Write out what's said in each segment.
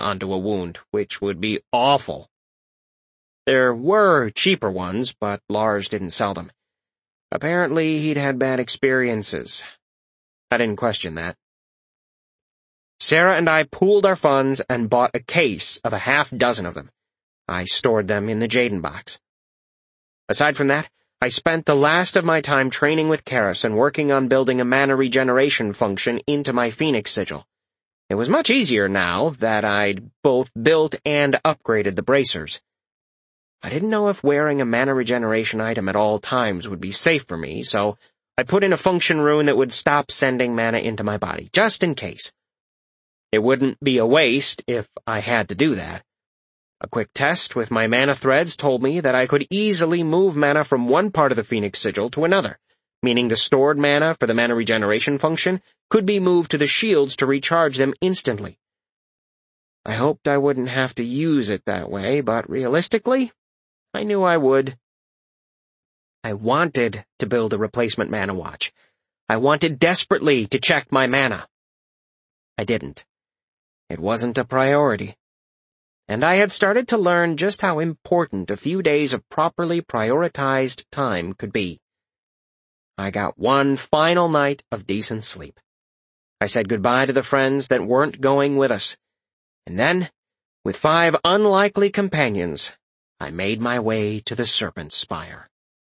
onto a wound, which would be awful. There were cheaper ones, but Lars didn't sell them. Apparently, he'd had bad experiences. I didn't question that. Sarah and I pooled our funds and bought a case of a half-dozen of them. I stored them in the Jaden box. Aside from that, I spent the last of my time training with Karis and working on building a mana regeneration function into my Phoenix Sigil. It was much easier now that I'd both built and upgraded the bracers. I didn't know if wearing a mana regeneration item at all times would be safe for me, so I put in a function rune that would stop sending mana into my body, just in case. It wouldn't be a waste if I had to do that. A quick test with my mana threads told me that I could easily move mana from one part of the Phoenix Sigil to another, meaning the stored mana for the mana regeneration function could be moved to the shields to recharge them instantly. I hoped I wouldn't have to use it that way, but realistically, I knew I would. I wanted to build a replacement mana watch. I wanted desperately to check my mana. I didn't. It wasn't a priority. And I had started to learn just how important a few days of properly prioritized time could be. I got one final night of decent sleep. I said goodbye to the friends that weren't going with us. And then, with 5 unlikely companions, I made my way to the Serpent's Spire.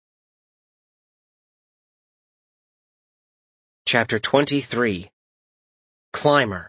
Chapter 23. Climber.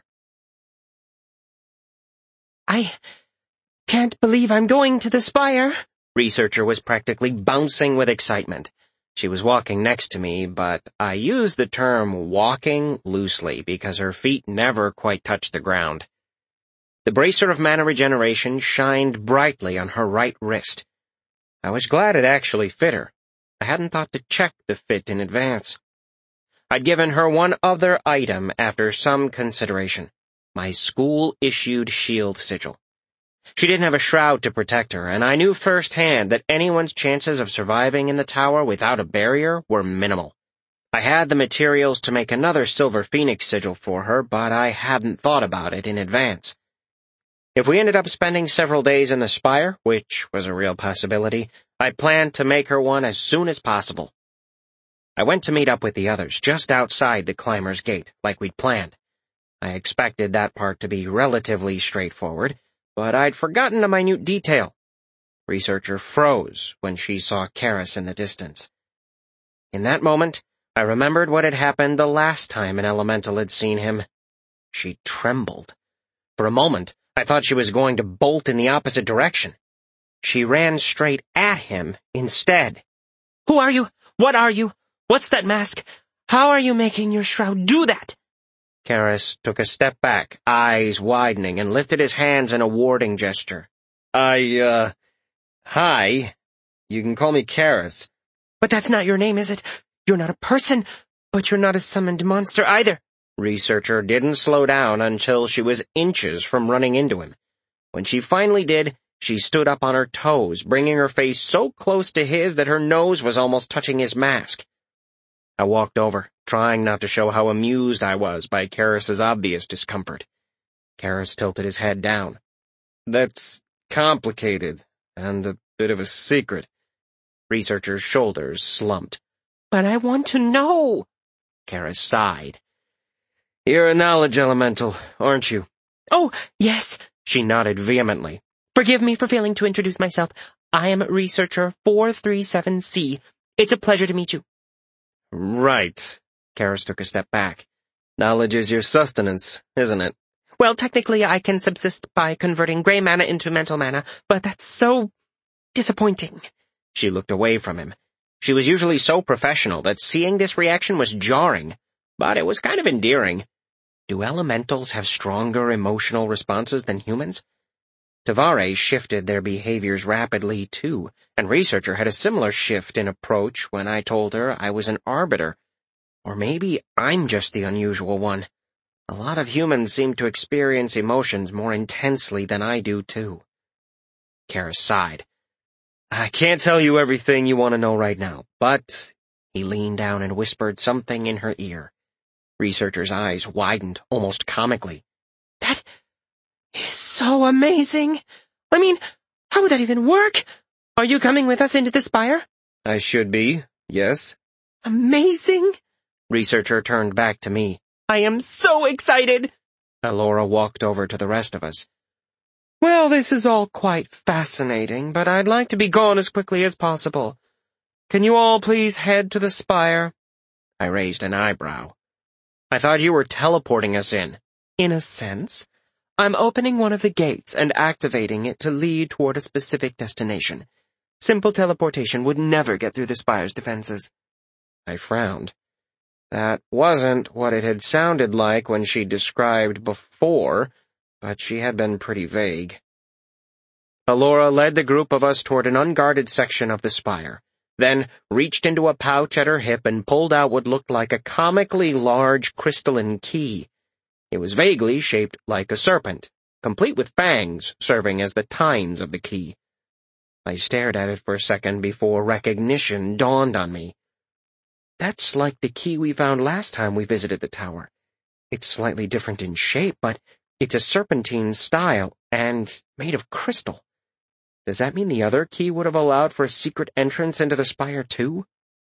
I can't believe I'm going to the Spire. Researcher was practically bouncing with excitement. She was walking next to me, but I use the term walking loosely because her feet never quite touched the ground. The bracer of mana regeneration shined brightly on her right wrist. I was glad it actually fit her. I hadn't thought to check the fit in advance. I'd given her one other item after some consideration, my school-issued shield sigil. She didn't have a shroud to protect her, and I knew firsthand that anyone's chances of surviving in the tower without a barrier were minimal. I had the materials to make another silver phoenix sigil for her, but I hadn't thought about it in advance. If we ended up spending several days in the Spire, which was a real possibility, I planned to make her one as soon as possible. I went to meet up with the others just outside the Climber's Gate, like we'd planned. I expected that part to be relatively straightforward, but I'd forgotten a minute detail. Researcher froze when she saw Karis in the distance. In that moment, I remembered what had happened the last time an elemental had seen him. She trembled. For a moment, I thought she was going to bolt in the opposite direction. She ran straight at him instead. Who are you? What are you? What's that mask? How are you making your shroud do that? Karis took a step back, eyes widening, and lifted his hands in a warding gesture. Hi. You can call me Karis. But that's not your name, is it? You're not a person, but you're not a summoned monster either. Researcher didn't slow down until she was inches from running into him. When she finally did, she stood up on her toes, bringing her face so close to his that her nose was almost touching his mask. I walked over, trying not to show how amused I was by Karis's obvious discomfort. Karis tilted his head down. That's complicated, and a bit of a secret. Researcher's shoulders slumped. But I want to know. Karis sighed. You're a knowledge elemental, aren't you? Oh, yes. She nodded vehemently. Forgive me for failing to introduce myself. I am Researcher 437C. It's a pleasure to meet you. Right. Karis took a step back. Knowledge is your sustenance, isn't it? Well, technically I can subsist by converting gray mana into mental mana, but that's so disappointing. She looked away from him. She was usually so professional that seeing this reaction was jarring, but it was kind of endearing. Do elementals have stronger emotional responses than humans? Tavares shifted their behaviors rapidly, too, and Researcher had a similar shift in approach when I told her I was an arbiter. Or maybe I'm just the unusual one. A lot of humans seem to experience emotions more intensely than I do, too. Karis sighed. I can't tell you everything you want to know right now, but... He leaned down and whispered something in her ear. Researcher's eyes widened almost comically. That is so amazing. I mean, how would that even work? Are you coming with us into the spire? I should be, yes. Amazing. Researcher turned back to me. I am so excited. Elora walked over to the rest of us. Well, this is all quite fascinating, but I'd like to be gone as quickly as possible. Can you all please head to the spire? I raised an eyebrow. I thought you were teleporting us in. In a sense. I'm opening one of the gates and activating it to lead toward a specific destination. Simple teleportation would never get through the spire's defenses. I frowned. That wasn't what it had sounded like when she described before, but she had been pretty vague. Elora led the group of us toward an unguarded section of the spire, then reached into a pouch at her hip and pulled out what looked like a comically large crystalline key. It was vaguely shaped like a serpent, complete with fangs serving as the tines of the key. I stared at it for a second before recognition dawned on me. That's like the key we found last time we visited the tower. It's slightly different in shape, but it's a serpentine style and made of crystal. Does that mean the other key would have allowed for a secret entrance into the spire too?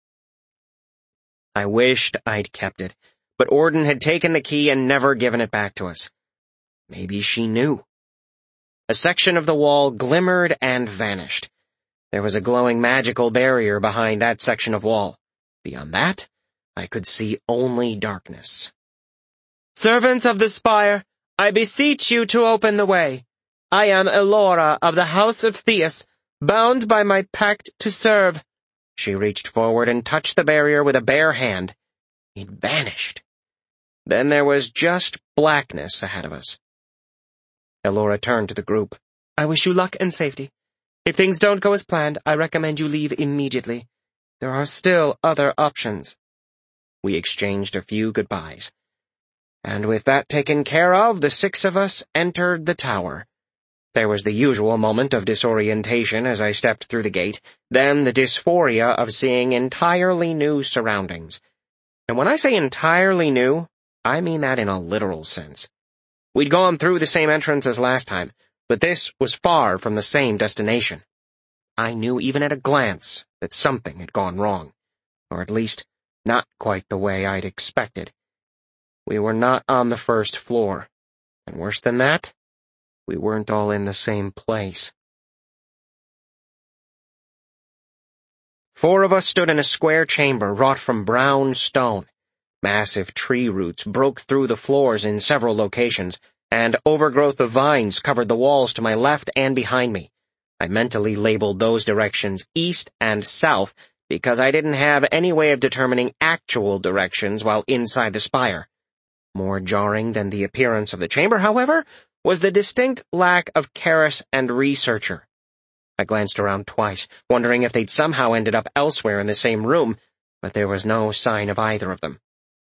I wished I'd kept it, but Orden had taken the key and never given it back to us. Maybe she knew. A section of the wall glimmered and vanished. There was a glowing magical barrier behind that section of wall. Beyond that, I could see only darkness. Servants of the spire, I beseech you to open the way. I am Elora of the House of Theus, bound by my pact to serve. She reached forward and touched the barrier with a bare hand. It vanished. Then there was just blackness ahead of us. Elora turned to the group. I wish you luck and safety. If things don't go as planned, I recommend you leave immediately. There are still other options. We exchanged a few goodbyes. And with that taken care of, the six of us entered the tower. There was the usual moment of disorientation as I stepped through the gate, then the dysphoria of seeing entirely new surroundings. And when I say entirely new, I mean that in a literal sense. We'd gone through the same entrance as last time, but this was far from the same destination. I knew even at a glance that something had gone wrong, or at least not quite the way I'd expected. We were not on the first floor, and worse than that, we weren't all in the same place. 4 of us stood in a square chamber wrought from brown stone. Massive tree roots broke through the floors in several locations, and overgrowth of vines covered the walls to my left and behind me. I mentally labeled those directions east and south because I didn't have any way of determining actual directions while inside the spire. More jarring than the appearance of the chamber, however, was the distinct lack of Karis and Researcher. I glanced around twice, wondering if they'd somehow ended up elsewhere in the same room, but there was no sign of either of them.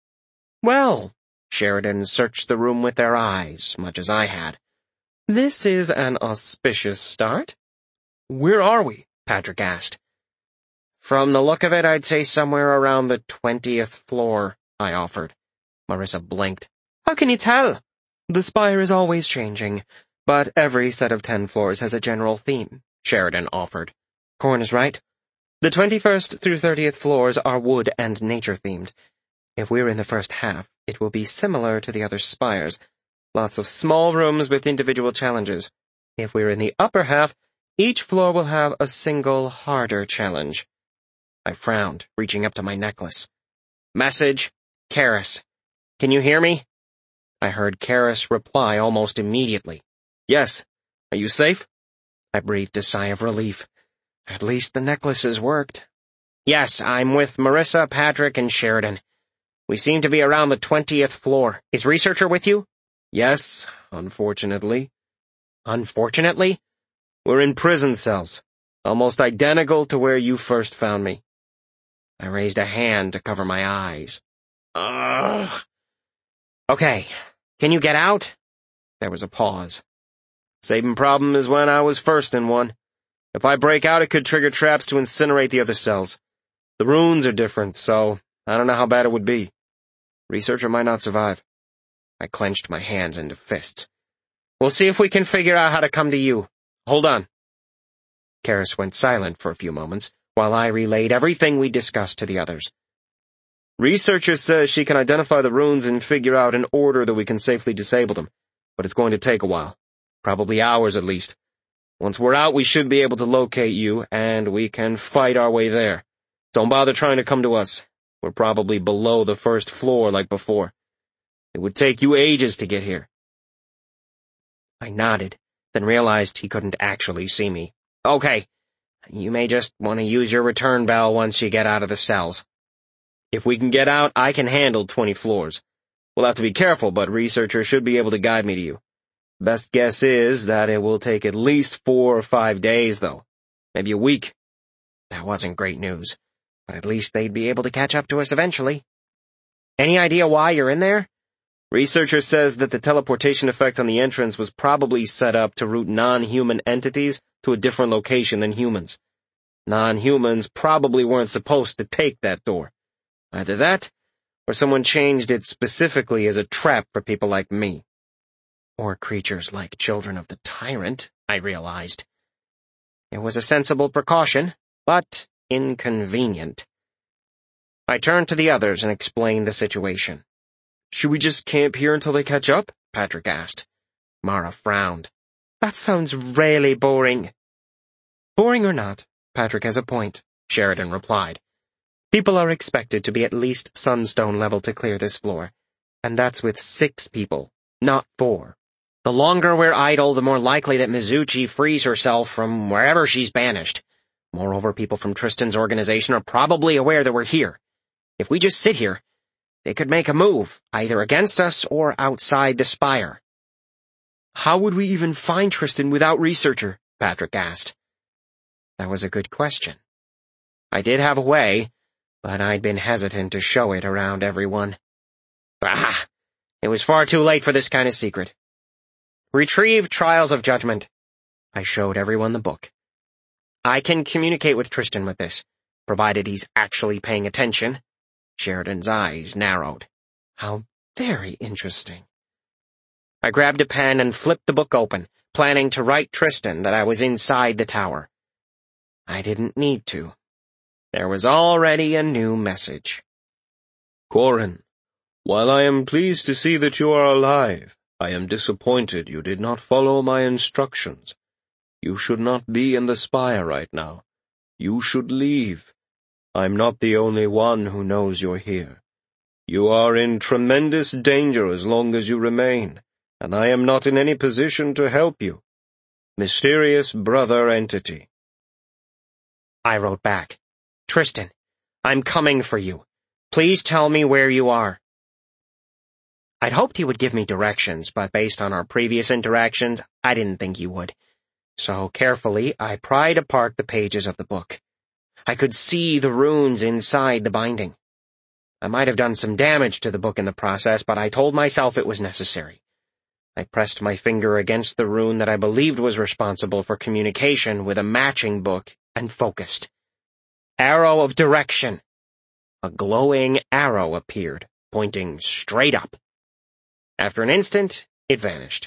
Well, Sheridan searched the room with their eyes, much as I had. This is an auspicious start. Where are we? Patrick asked. From the look of it, I'd say somewhere around the 20th floor, I offered. Marissa blinked. How can you tell? The spire is always changing, but every set of 10 floors has a general theme, Sheridan offered. Corn is right. The 21st through 30th floors are wood and nature-themed. If we're in the first half, it will be similar to the other spires. Lots of small rooms with individual challenges. If we're in the upper half, each floor will have a single, harder challenge. I frowned, reaching up to my necklace. Message, Karis. Can you hear me? I heard Karis reply almost immediately. Yes. Are you safe? I breathed a sigh of relief. At least the necklaces worked. Yes, I'm with Marissa, Patrick, and Sheridan. We seem to be around the 20th floor. Is Researcher with you? Yes, unfortunately. Unfortunately? We're in prison cells, almost identical to where you first found me. I raised a hand to cover my eyes. Ugh. Okay, can you get out? There was a pause. Same problem as when I was first in one. If I break out, it could trigger traps to incinerate the other cells. The runes are different, so I don't know how bad it would be. Researcher might not survive. I clenched my hands into fists. We'll see if we can figure out how to come to you. Hold on. Karis went silent for a few moments, while I relayed everything we discussed to the others. Researcher says she can identify the runes and figure out an order that we can safely disable them, but it's going to take a while. Probably hours at least. Once we're out, we should be able to locate you, and we can fight our way there. Don't bother trying to come to us. We're probably below the first floor like before. It would take you ages to get here. I nodded, then realized he couldn't actually see me. Okay. You may just want to use your return bell once you get out of the cells. If we can get out, I can handle 20 floors. We'll have to be careful, but Researcher should be able to guide me to you. Best guess is that it will take at least 4 or 5 days, though. Maybe a week. That wasn't great news, but at least they'd be able to catch up to us eventually. Any idea why you're in there? Researcher says that the teleportation effect on the entrance was probably set up to route non-human entities to a different location than humans. Non-humans probably weren't supposed to take that door. Either that, or someone changed it specifically as a trap for people like me. Or creatures like Children of the Tyrant, I realized. It was a sensible precaution, but inconvenient. I turned to the others and explained the situation. Should we just camp here until they catch up? Patrick asked. Mara frowned. That sounds really boring. Boring or not, Patrick has a point, Sheridan replied. People are expected to be at least Sunstone level to clear this floor, and that's with 6 people, not 4. The longer we're idle, the more likely that Mizuchi frees herself from wherever she's banished. Moreover, people from Tristan's organization are probably aware that we're here. If we just sit here, they could make a move, either against us or outside the spire. How would we even find Tristan without Researcher? Patrick asked. That was a good question. I did have a way, but I'd been hesitant to show it around everyone. It was far too late for this kind of secret. Retrieve Trials of Judgment. I showed everyone the book. I can communicate with Tristan with this, provided he's actually paying attention. Sheridan's eyes narrowed. How very interesting. I grabbed a pen and flipped the book open, planning to write Tristan that I was inside the tower. I didn't need to. There was already a new message. Corin, while I am pleased to see that you are alive, I am disappointed you did not follow my instructions. You should not be in the spire right now. You should leave. I'm not the only one who knows you're here. You are in tremendous danger as long as you remain, and I am not in any position to help you. Mysterious brother entity. I wrote back, Tristan, I'm coming for you. Please tell me where you are. I'd hoped he would give me directions, but based on our previous interactions, I didn't think he would. So carefully, I pried apart the pages of the book. I could see the runes inside the binding. I might have done some damage to the book in the process, but I told myself it was necessary. I pressed my finger against the rune that I believed was responsible for communication with a matching book and focused. Arrow of Direction. A glowing arrow appeared, pointing straight up. After an instant, it vanished.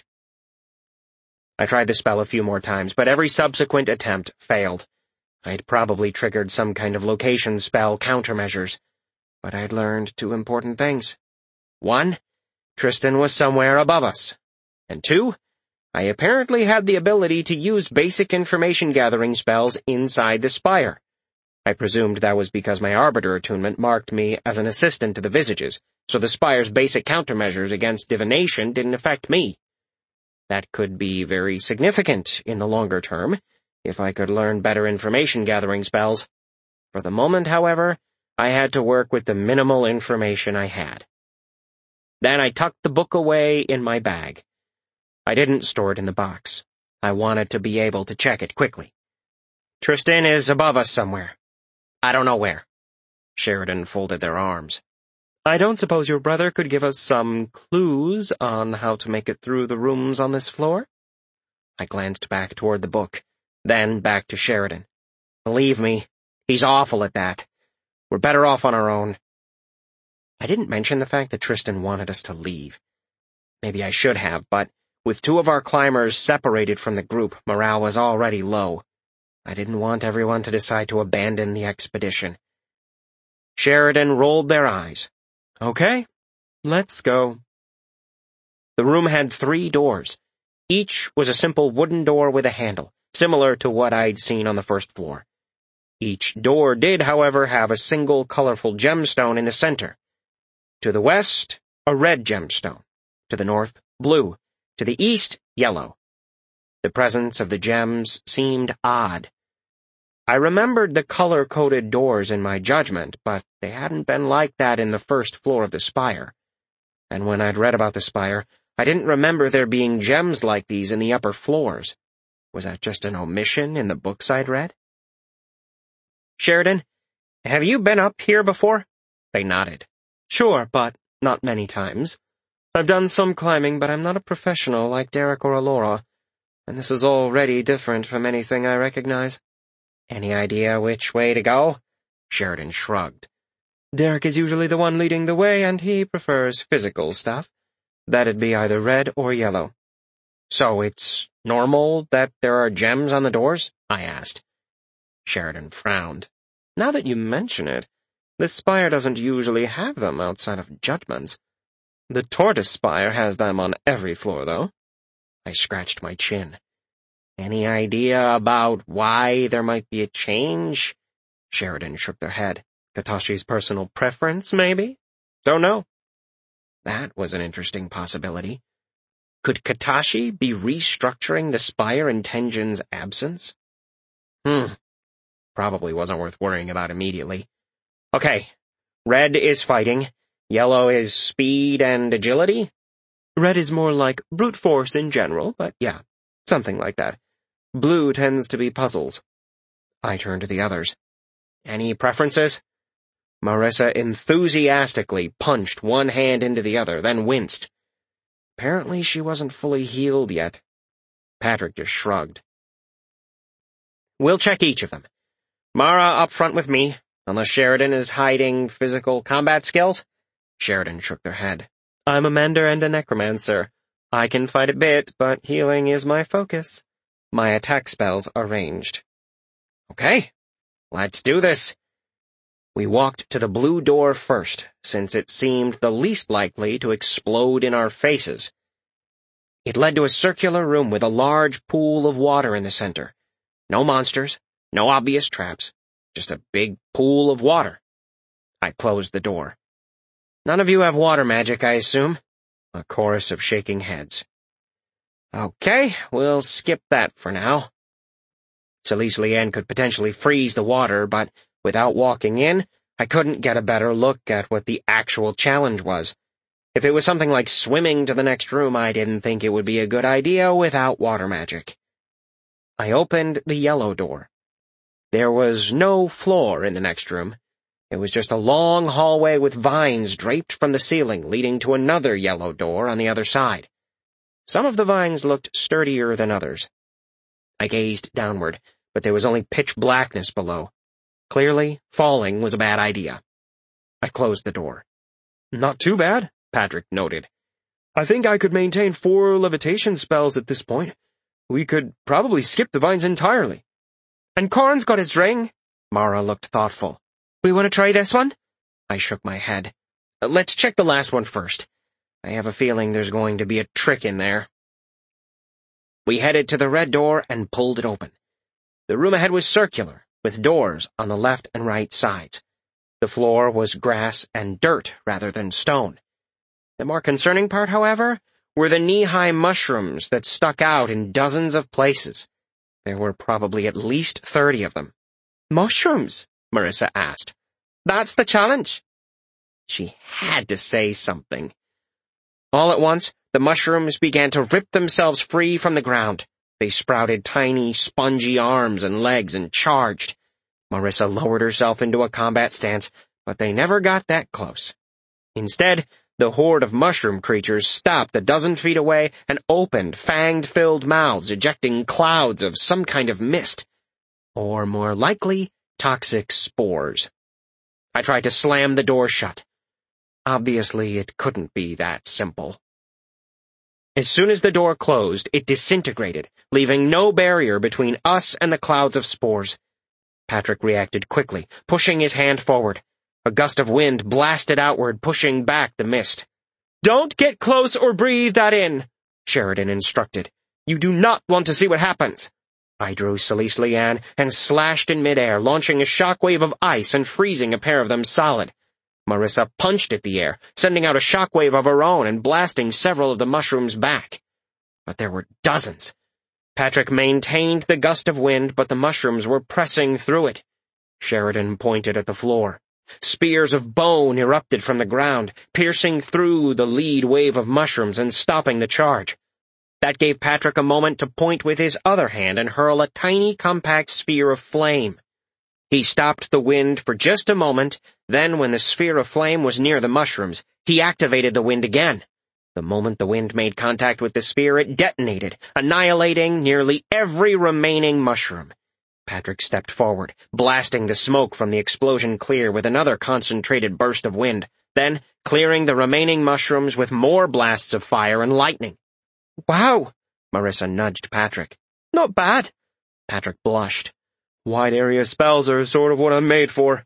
I tried the spell a few more times, but every subsequent attempt failed. I'd probably triggered some kind of location spell countermeasures, but I'd learned 2 important things. 1, Tristan was somewhere above us. And 2, I apparently had the ability to use basic information-gathering spells inside the spire. I presumed that was because my Arbiter attunement marked me as an assistant to the Visages, so the spire's basic countermeasures against divination didn't affect me. That could be very significant in the longer term, if I could learn better information-gathering spells. For the moment, however, I had to work with the minimal information I had. Then I tucked the book away in my bag. I didn't store it in the box. I wanted to be able to check it quickly. Tristan is above us somewhere. I don't know where. Sheridan folded their arms. I don't suppose your brother could give us some clues on how to make it through the rooms on this floor? I glanced back toward the book, then back to Sheridan. Believe me, he's awful at that. We're better off on our own. I didn't mention the fact that Tristan wanted us to leave. Maybe I should have, but With two of our climbers separated from the group, morale was already low. I didn't want everyone to decide to abandon the expedition. Sheridan rolled their eyes. Okay, let's go. The room had 3 doors. Each was a simple wooden door with a handle, similar to what I'd seen on the first floor. Each door did, however, have a single colorful gemstone in the center. To the west, a red gemstone. To the north, blue. To the east, yellow. The presence of the gems seemed odd. I remembered the color-coded doors in my judgment, but they hadn't been like that in the first floor of the spire. And when I'd read about the spire, I didn't remember there being gems like these in the upper floors. Was that just an omission in the books I'd read? Sheridan, have you been up here before? They nodded. Sure, but not many times. I've done some climbing, but I'm not a professional like Derek or Alora, and this is already different from anything I recognize. Any idea which way to go? Sheridan shrugged. Derek is usually the one leading the way, and he prefers physical stuff. That'd be either red or yellow. So it's normal that there are gems on the doors? I asked. Sheridan frowned. Now that you mention it, this spire doesn't usually have them outside of judgments. The tortoise spire has them on every floor, though. I scratched my chin. Any idea about why there might be a change? Sheridan shook their head. Katashi's personal preference, maybe? Don't know. That was an interesting possibility. Could Katashi be restructuring the spire in Tenjin's absence? Probably wasn't worth worrying about immediately. Okay, red is fighting. Yellow is speed and agility? Red is more like brute force in general, but yeah, something like that. Blue tends to be puzzles. I turned to the others. Any preferences? Marissa enthusiastically punched one hand into the other, then winced. Apparently she wasn't fully healed yet. Patrick just shrugged. We'll check each of them. Mara up front with me, unless Sheridan is hiding physical combat skills. Sheridan shook their head. I'm a mender and a necromancer. I can fight a bit, but healing is my focus. My attack spells are ranged. Okay, let's do this. We walked to the blue door first, since it seemed the least likely to explode in our faces. It led to a circular room with a large pool of water in the center. No monsters, no obvious traps, just a big pool of water. I closed the door. None of you have water magic, I assume? A chorus of shaking heads. Okay, we'll skip that for now. Celise Liane could potentially freeze the water, but without walking in, I couldn't get a better look at what the actual challenge was. If it was something like swimming to the next room, I didn't think it would be a good idea without water magic. I opened the yellow door. There was no floor in the next room. It was just a long hallway with vines draped from the ceiling leading to another yellow door on the other side. Some of the vines looked sturdier than others. I gazed downward, but there was only pitch blackness below. Clearly, falling was a bad idea. I closed the door. Not too bad, Patrick noted. I think I could maintain 4 levitation spells at this point. We could probably skip the vines entirely. And Corrin's got his ring. Mara looked thoughtful. We want to try this one? I shook my head. Let's check the last one first. I have a feeling there's going to be a trick in there. We headed to the red door and pulled it open. The room ahead was circular, with doors on the left and right sides. The floor was grass and dirt rather than stone. The more concerning part, however, were the knee-high mushrooms that stuck out in dozens of places. There were probably at least 30 of them. Mushrooms? Marissa asked. That's the challenge. She had to say something. All at once, the mushrooms began to rip themselves free from the ground. They sprouted tiny, spongy arms and legs and charged. Marissa lowered herself into a combat stance, but they never got that close. Instead, the horde of mushroom creatures stopped a dozen feet away and opened fanged-filled mouths, ejecting clouds of some kind of mist. Or, more likely, toxic spores. I tried to slam the door shut. Obviously, it couldn't be that simple. As soon as the door closed, it disintegrated, leaving no barrier between us and the clouds of spores. Patrick reacted quickly, pushing his hand forward. A gust of wind blasted outward, pushing back the mist. "Don't get close or breathe that in," Sheridan instructed. "You do not want to see what happens." I drew Celise Leanne and slashed in midair, launching a shockwave of ice and freezing a pair of them solid. Marissa punched at the air, sending out a shockwave of her own and blasting several of the mushrooms back. But there were dozens. Patrick maintained the gust of wind, but the mushrooms were pressing through it. Sheridan pointed at the floor. Spears of bone erupted from the ground, piercing through the lead wave of mushrooms and stopping the charge. That gave Patrick a moment to point with his other hand and hurl a tiny, compact sphere of flame. He stopped the wind for just a moment, then when the sphere of flame was near the mushrooms, he activated the wind again. The moment the wind made contact with the sphere, it detonated, annihilating nearly every remaining mushroom. Patrick stepped forward, blasting the smoke from the explosion clear with another concentrated burst of wind, then clearing the remaining mushrooms with more blasts of fire and lightning. "Wow," Marissa nudged Patrick. "Not bad." Patrick blushed. "Wide area spells are sort of what I'm made for."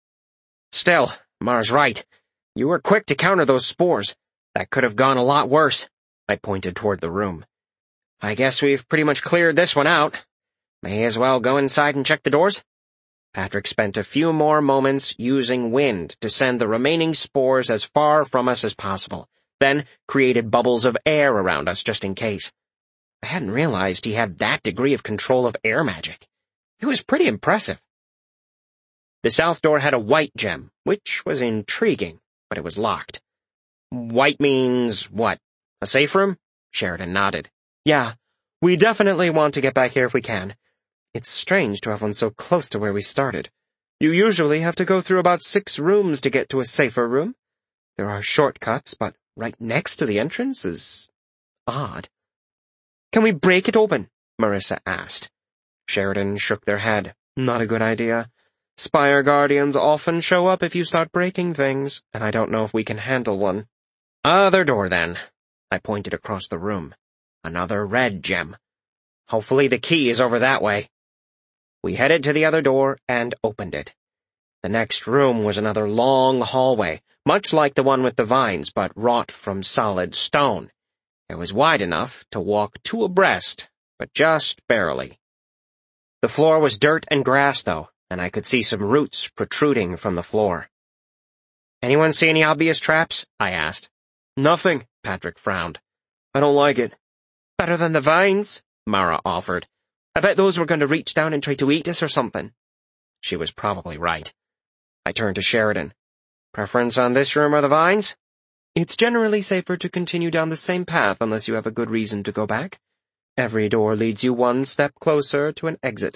"Still, Mar's right. You were quick to counter those spores. That could have gone a lot worse." I pointed toward the room. "I guess we've pretty much cleared this one out. May as well go inside and check the doors." Patrick spent a few more moments using wind to send the remaining spores as far from us as possible, then created bubbles of air around us just in case. I hadn't realized he had that degree of control of air magic. It was pretty impressive. The south door had a white gem, which was intriguing, but it was locked. "White means what? A safe room?" Sheridan nodded. "Yeah, we definitely want to get back here if we can. It's strange to have one so close to where we started. You usually have to go through about 6 rooms to get to a safer room. There are shortcuts, but right next to the entrance is odd." "Can we break it open?" Marissa asked. Sheridan shook their head. "Not a good idea. Spire Guardians often show up if you start breaking things, and I don't know if we can handle one." "Other door, then." I pointed across the room. Another red gem. "Hopefully the key is over that way." We headed to the other door and opened it. The next room was another long hallway, much like the one with the vines, but wrought from solid stone. It was wide enough to walk 2 abreast, but just barely. The floor was dirt and grass, though, and I could see some roots protruding from the floor. "Anyone see any obvious traps?" I asked. "Nothing," Patrick frowned. "I don't like it." "Better than the vines," Mara offered. "I bet those were going to reach down and try to eat us or something." She was probably right. I turned to Sheridan. "Preference on this room or the vines?" "It's generally safer to continue down the same path unless you have a good reason to go back. Every door leads you 1 step closer to an exit."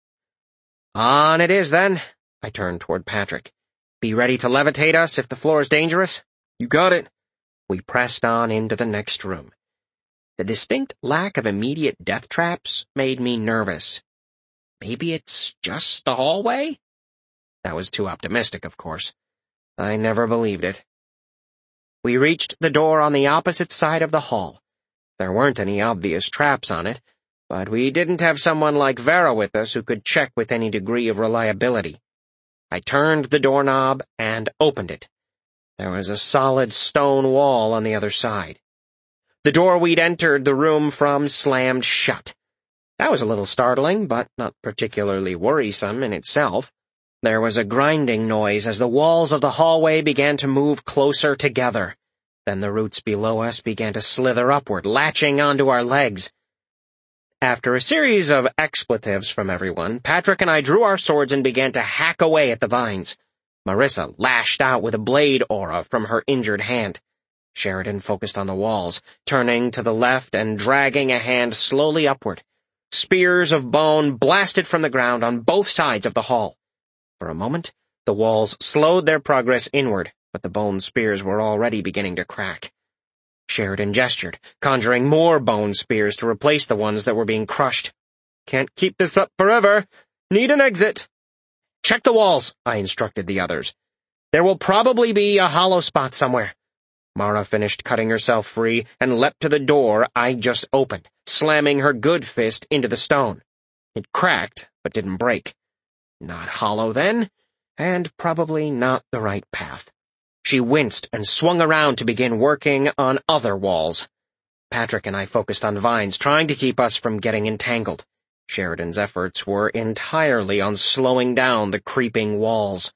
"On it is, then." I turned toward Patrick. "Be ready to levitate us if the floor is dangerous?" "You got it." We pressed on into the next room. The distinct lack of immediate death traps made me nervous. Maybe it's just the hallway? That was too optimistic, of course. I never believed it. We reached the door on the opposite side of the hall. There weren't any obvious traps on it, but we didn't have someone like Vera with us who could check with any degree of reliability. I turned the doorknob and opened it. There was a solid stone wall on the other side. The door we'd entered the room from slammed shut. That was a little startling, but not particularly worrisome in itself. There was a grinding noise as the walls of the hallway began to move closer together. Then the roots below us began to slither upward, latching onto our legs. After a series of expletives from everyone, Patrick and I drew our swords and began to hack away at the vines. Marissa lashed out with a blade aura from her injured hand. Sheridan focused on the walls, turning to the left and dragging a hand slowly upward. Spears of bone blasted from the ground on both sides of the hall. For a moment, the walls slowed their progress inward, but the bone spears were already beginning to crack. Sheridan gestured, conjuring more bone spears to replace the ones that were being crushed. "Can't keep this up forever. Need an exit." "Check the walls," I instructed the others. "There will probably be a hollow spot somewhere." Mara finished cutting herself free and leapt to the door I just opened, slamming her good fist into the stone. It cracked, but didn't break. Not hollow then, and probably not the right path. She winced and swung around to begin working on other walls. Patrick and I focused on vines, trying to keep us from getting entangled. Sheridan's efforts were entirely on slowing down the creeping walls.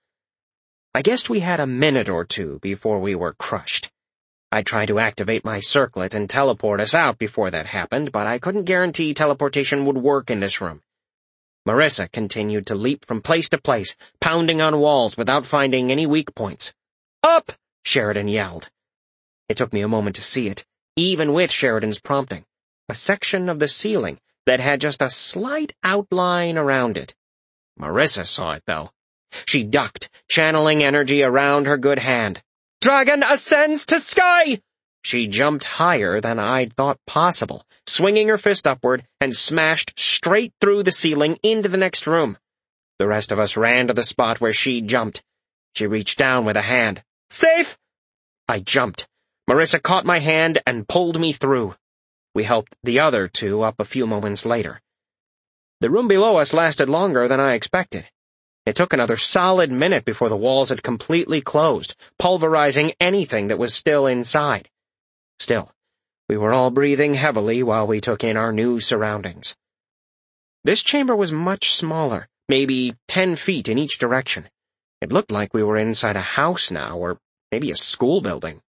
I guessed we had a minute or two before we were crushed. I tried to activate my circlet and teleport us out before that happened, but I couldn't guarantee teleportation would work in this room. Marissa continued to leap from place to place, pounding on walls without finding any weak points. "Up!" Sheridan yelled. It took me a moment to see it, even with Sheridan's prompting. A section of the ceiling that had just a slight outline around it. Marissa saw it, though. She ducked, channeling energy around her good hand. "Dragon ascends to sky!" She jumped higher than I'd thought possible, swinging her fist upward and smashed straight through the ceiling into the next room. The rest of us ran to the spot where she jumped. She reached down with a hand. "Safe!" I jumped. Marissa caught my hand and pulled me through. We helped the other two up a few moments later. The room below us lasted longer than I expected. It took another solid minute before the walls had completely closed, pulverizing anything that was still inside. Still, we were all breathing heavily while we took in our new surroundings. This chamber was much smaller, maybe 10 feet in each direction. It looked like we were inside a house now, or maybe a school building.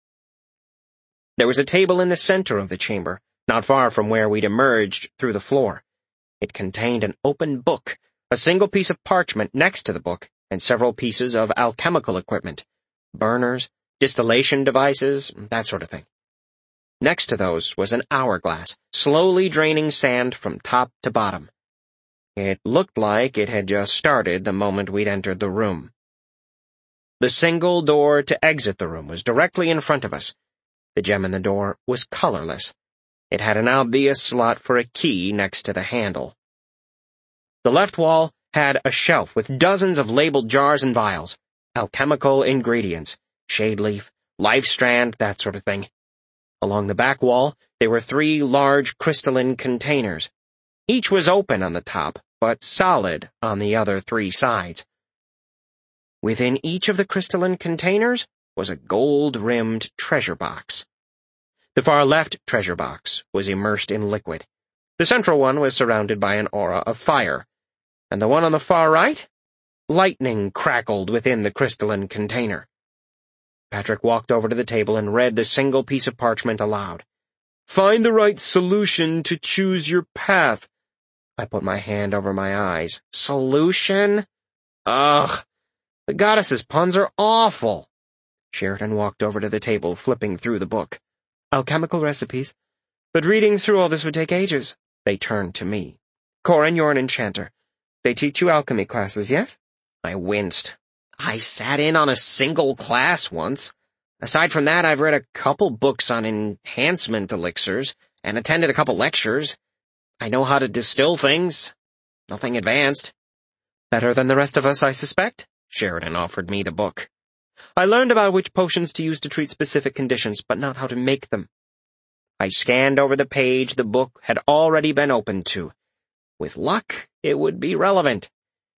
There was a table in the center of the chamber, not far from where we'd emerged through the floor. It contained an open book, a single piece of parchment next to the book, and several pieces of alchemical equipment. Burners, distillation devices, that sort of thing. Next to those was an hourglass, slowly draining sand from top to bottom. It looked like it had just started the moment we'd entered the room. The single door to exit the room was directly in front of us. The gem in the door was colorless. It had an obvious slot for a key next to the handle. The left wall had a shelf with dozens of labeled jars and vials, alchemical ingredients, shade leaf, life strand, that sort of thing. Along the back wall, there were 3 large crystalline containers. Each was open on the top, but solid on the other 3 sides. Within each of the crystalline containers was a gold-rimmed treasure box. The far left treasure box was immersed in liquid. The central one was surrounded by an aura of fire, and the one on the far right? Lightning crackled within the crystalline container. Patrick walked over to the table and read the single piece of parchment aloud. "Find the right solution to choose your path." I put my hand over my eyes. Solution? Ugh, the goddess's puns are awful. Sheridan walked over to the table, flipping through the book. "Alchemical recipes. But reading through all this would take ages." They turned to me. "Corin, you're an enchanter. They teach you alchemy classes, yes?" I winced. I sat in on a single class once. Aside from that, I've read a couple books on enhancement elixirs and attended a couple lectures. I know how to distill things. Nothing advanced. "Better than the rest of us, I suspect?" Sheridan offered me the book. "I learned about which potions to use to treat specific conditions, but not how to make them." I scanned over the page the book had already been opened to. With luck, it would be relevant.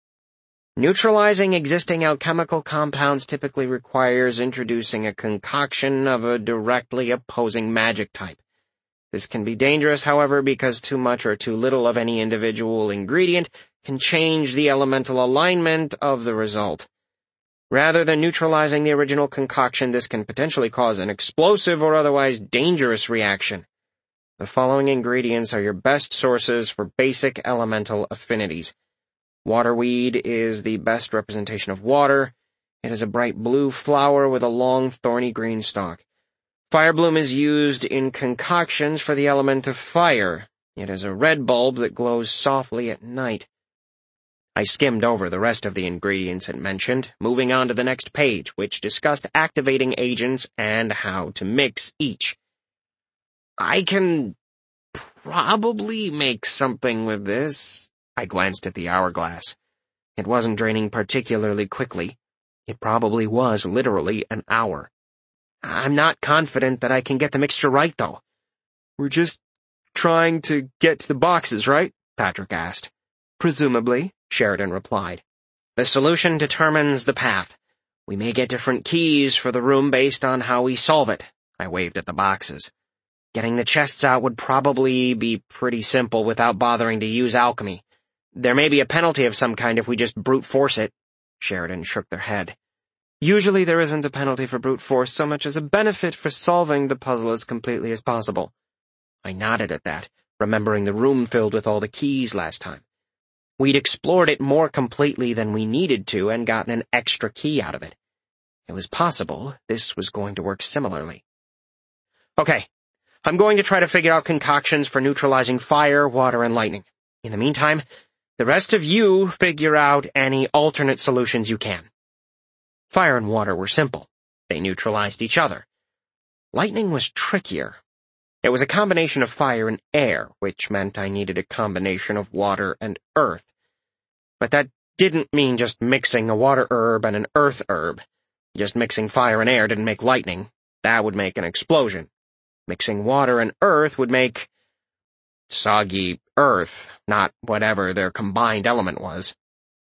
Neutralizing existing alchemical compounds typically requires introducing a concoction of a directly opposing magic type. This can be dangerous, however, because too much or too little of any individual ingredient can change the elemental alignment of the result. Rather than neutralizing the original concoction, this can potentially cause an explosive or otherwise dangerous reaction. The following ingredients are your best sources for basic elemental affinities. Waterweed is the best representation of water. It is a bright blue flower with a long, thorny green stalk. Firebloom is used in concoctions for the element of fire. It is a red bulb that glows softly at night. I skimmed over the rest of the ingredients it mentioned, moving on to the next page, which discussed activating agents and how to mix each. "I can probably make something with this." I glanced at the hourglass. It wasn't draining particularly quickly. It probably was literally an hour. I'm not confident that I can get the mixture right, though. We're just trying to get to the boxes, right? Patrick asked. Presumably, Sheridan replied. The solution determines the path. We may get different keys for the room based on how we solve it. I waved at the boxes. Getting the chests out would probably be pretty simple without bothering to use alchemy. There may be a penalty of some kind if we just brute force it. Sheridan shook their head. Usually there isn't a penalty for brute force so much as a benefit for solving the puzzle as completely as possible. I nodded at that, remembering the room filled with all the keys last time. We'd explored it more completely than we needed to and gotten an extra key out of it. It was possible this was going to work similarly. Okay, I'm going to try to figure out concoctions for neutralizing fire, water, and lightning. In the meantime, the rest of you figure out any alternate solutions you can. Fire and water were simple. They neutralized each other. Lightning was trickier. It was a combination of fire and air, which meant I needed a combination of water and earth. But that didn't mean just mixing a water herb and an earth herb. Just mixing fire and air didn't make lightning. That would make an explosion. Mixing water and earth would make soggy earth, not whatever their combined element was.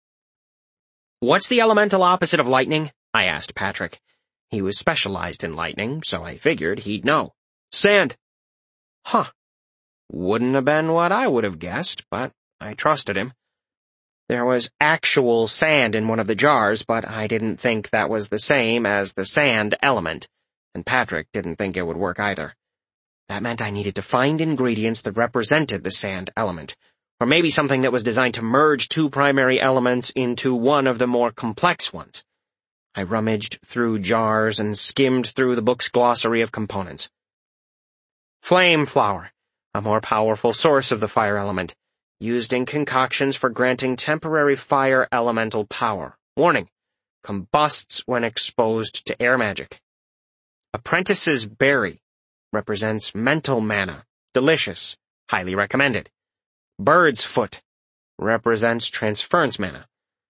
What's the elemental opposite of lightning? I asked Patrick. He was specialized in lightning, so I figured he'd know. Sand. Huh. Wouldn't have been what I would have guessed, but I trusted him. There was actual sand in one of the jars, but I didn't think that was the same as the sand element, and Patrick didn't think it would work either. That meant I needed to find ingredients that represented the sand element, or maybe something that was designed to merge two primary elements into one of the more complex ones. I rummaged through jars and skimmed through the book's glossary of components. Flame flower, a more powerful source of the fire element, used in concoctions for granting temporary fire elemental power. Warning, combusts when exposed to air magic. Apprentice's berry represents mental mana, delicious, highly recommended. Bird's foot represents transference mana.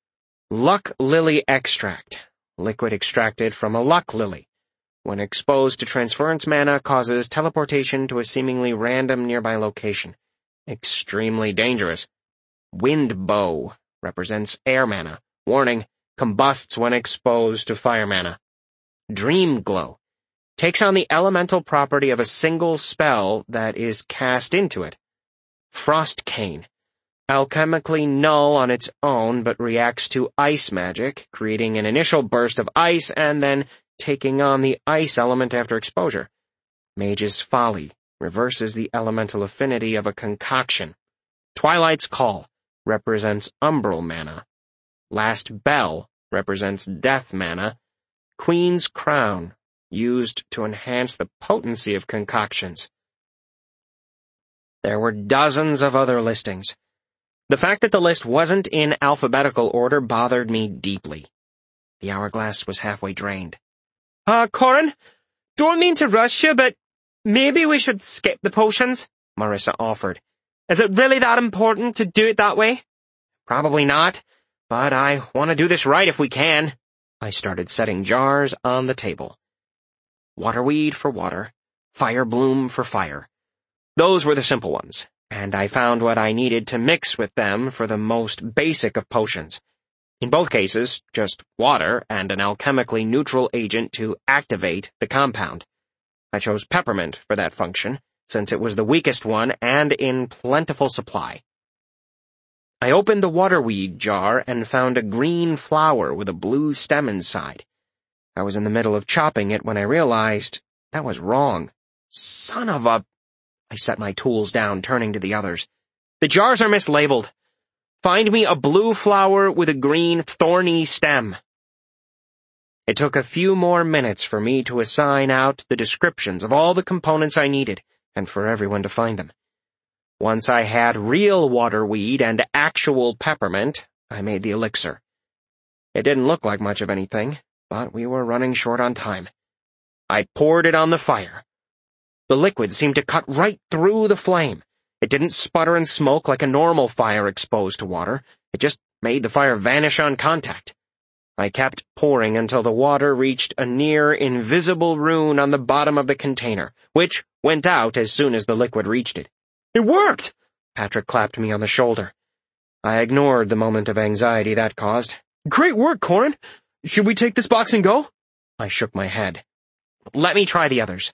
Luck lily extract, liquid extracted from a luck lily. When exposed to transference mana, causes teleportation to a seemingly random nearby location. Extremely dangerous. Wind bow represents air mana. Warning, combusts when exposed to fire mana. Dream glow takes on the elemental property of a single spell that is cast into it. Frost cane, alchemically null on its own but reacts to ice magic, creating an initial burst of ice and then taking on the ice element after exposure. Mage's Folly reverses the elemental affinity of a concoction. Twilight's Call represents umbral mana. Last Bell represents death mana. Queen's Crown, used to enhance the potency of concoctions. There were dozens of other listings. The fact that the list wasn't in alphabetical order bothered me deeply. The hourglass was halfway drained. Corin, don't mean to rush you, but maybe we should skip the potions, Marissa offered. Is it really that important to do it that way? Probably not, but I want to do this right if we can. I started setting jars on the table. Waterweed for water, fire bloom for fire. Those were the simple ones, and I found what I needed to mix with them for the most basic of potions. In both cases, just water and an alchemically neutral agent to activate the compound. I chose peppermint for that function, since it was the weakest one and in plentiful supply. I opened the waterweed jar and found a green flower with a blue stem inside. I was in the middle of chopping it when I realized that was wrong. Son of a... I set my tools down, turning to the others. The jars are mislabeled. Find me a blue flower with a green, thorny stem. It took a few more minutes for me to assign out the descriptions of all the components I needed, and for everyone to find them. Once I had real waterweed and actual peppermint, I made the elixir. It didn't look like much of anything, but we were running short on time. I poured it on the fire. The liquid seemed to cut right through the flame. It didn't sputter and smoke like a normal fire exposed to water. It just made the fire vanish on contact. I kept pouring until the water reached a near invisible rune on the bottom of the container, which went out as soon as the liquid reached it. "It worked!" Patrick clapped me on the shoulder. I ignored the moment of anxiety that caused. "Great work, Corin! Should we take this box and go?" I shook my head. "Let me try the others."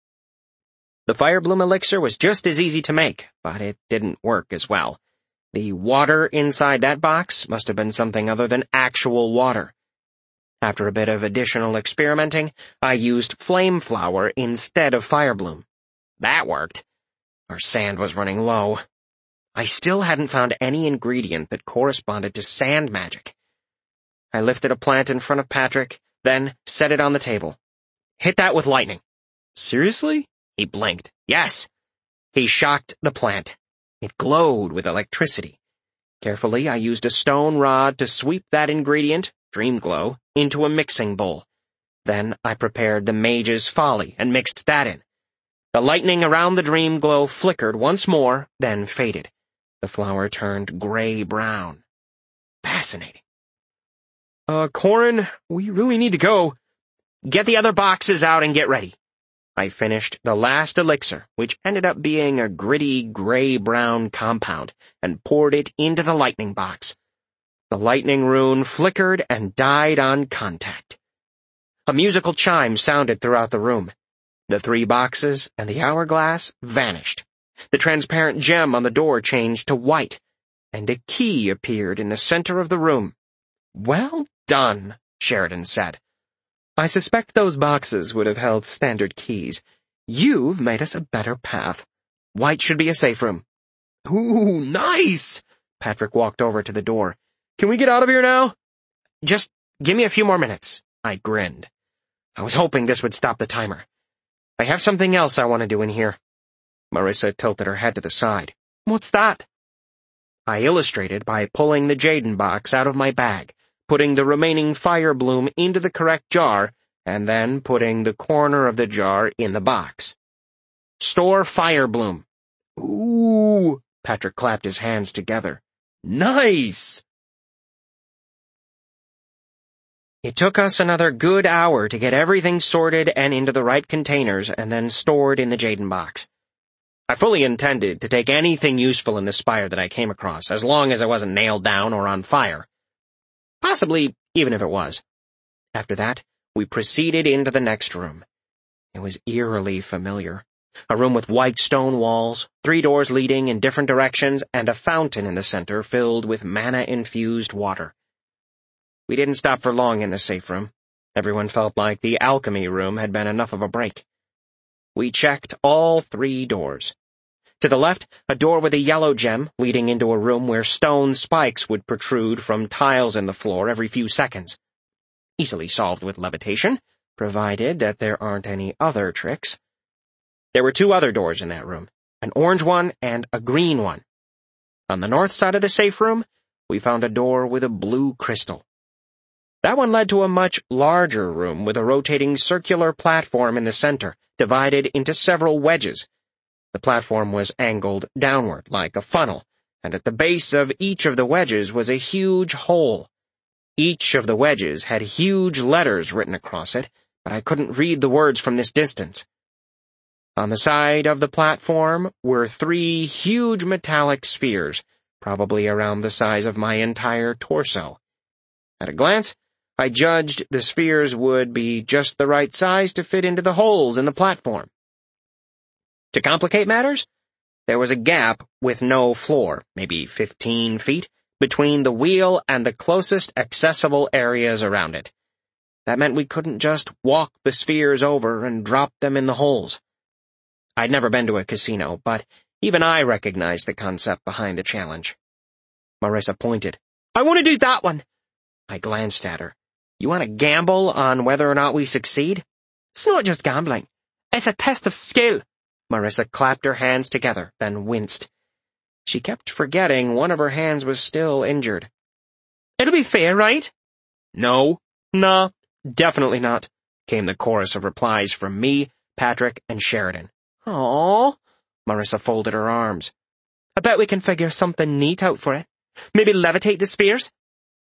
The Firebloom elixir was just as easy to make, but it didn't work as well. The water inside that box must have been something other than actual water. After a bit of additional experimenting, I used flame flower instead of Firebloom. That worked. Our sand was running low. I still hadn't found any ingredient that corresponded to sand magic. I lifted a plant in front of Patrick, then set it on the table. "Hit that with lightning." "Seriously?" He blinked. "Yes." He shocked the plant. It glowed with electricity. Carefully, I used a stone rod to sweep that ingredient, Dreamglow, into a mixing bowl. Then I prepared the Mage's Folly and mixed that in. The lightning around the Dreamglow flickered once more, then faded. The flower turned gray-brown. Fascinating. Corin, we really need to go." "Get the other boxes out and get ready." I finished the last elixir, which ended up being a gritty gray-brown compound, and poured it into the lightning box. The lightning rune flickered and died on contact. A musical chime sounded throughout the room. The 3 boxes and the hourglass vanished. The transparent gem on the door changed to white, and a key appeared in the center of the room. "Well done," Sheridan said. "I suspect those boxes would have held standard keys. You've made us a better path. White should be a safe room." "Ooh, nice!" Patrick walked over to the door. "Can we get out of here now?" "Just give me a few more minutes," I grinned. I was hoping this would stop the timer. "I have something else I want to do in here." Marissa tilted her head to the side. "What's that?" I illustrated by pulling the Jaden box out of my bag, putting the remaining Firebloom into the correct jar, and then putting the corner of the jar in the box. "Store Firebloom." "Ooh!" Patrick clapped his hands together. "Nice!" It took us another good hour to get everything sorted and into the right containers and then stored in the Jaden box. I fully intended to take anything useful in the spire that I came across, as long as it wasn't nailed down or on fire. Possibly even if it was. After that, we proceeded into the next room. It was eerily familiar. A room with white stone walls, 3 doors leading in different directions, and a fountain in the center filled with mana-infused water. We didn't stop for long in the safe room. Everyone felt like the alchemy room had been enough of a break. We checked all 3 doors. To the left, a door with a yellow gem leading into a room where stone spikes would protrude from tiles in the floor every few seconds. Easily solved with levitation, provided that there aren't any other tricks. There were 2 other doors in that room, an orange one and a green one. On the north side of the safe room, we found a door with a blue crystal. That one led to a much larger room with a rotating circular platform in the center, divided into several wedges. The platform was angled downward like a funnel, and at the base of each of the wedges was a huge hole. Each of the wedges had huge letters written across it, but I couldn't read the words from this distance. On the side of the platform were 3 huge metallic spheres, probably around the size of my entire torso. At a glance, I judged the spheres would be just the right size to fit into the holes in the platform. To complicate matters, there was a gap with no floor, maybe 15 feet, between the wheel and the closest accessible areas around it. That meant we couldn't just walk the spheres over and drop them in the holes. I'd never been to a casino, but even I recognized the concept behind the challenge. Marissa pointed. "I want to do that one." I glanced at her. "You want to gamble on whether or not we succeed?" "It's not just gambling. It's a test of skill." Marissa clapped her hands together, then winced. She kept forgetting one of her hands was still injured. "It'll be fair, right?" "No." "Nah, definitely not," came the chorus of replies from me, Patrick, and Sheridan. "Aww." Marissa folded her arms. "I bet we can figure something neat out for it. Maybe levitate the spheres?"